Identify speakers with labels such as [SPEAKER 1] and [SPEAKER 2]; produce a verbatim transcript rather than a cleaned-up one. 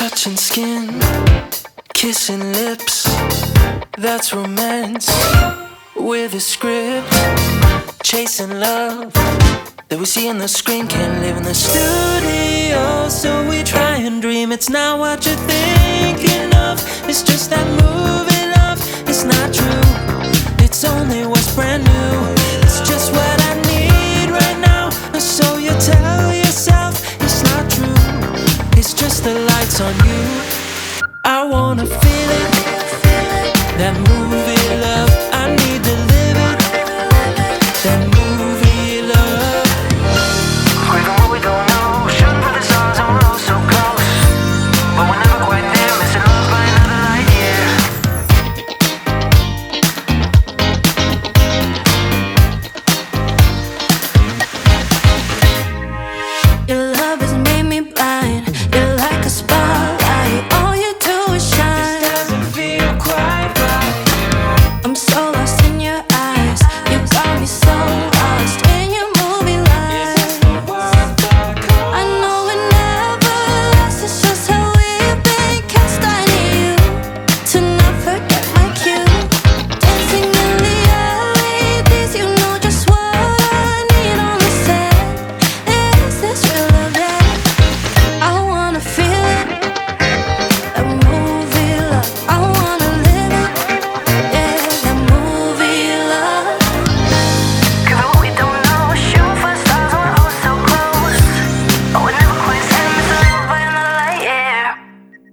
[SPEAKER 1] Touching skin, kissing lips, that's romance. With a script, chasing love that we see on the screen. Can't live in the studio, so we try and dream. It's not what you're thinking of, it's just that movie love. It's not true, it's only what's brand new. It's just what I need right now, so you tell yourself it's not true. It's just the lights on you. I wanna feel it, that movie love. I need to live it, that movie love.
[SPEAKER 2] Craving what we don't know, shooting for the stars and we're all so close, but we're never quite there, missing love by another light year.
[SPEAKER 3] Your love has made me blind. You're like a spotlight. All you do is shine.
[SPEAKER 1] Doesn't feel quite right.
[SPEAKER 3] I'm so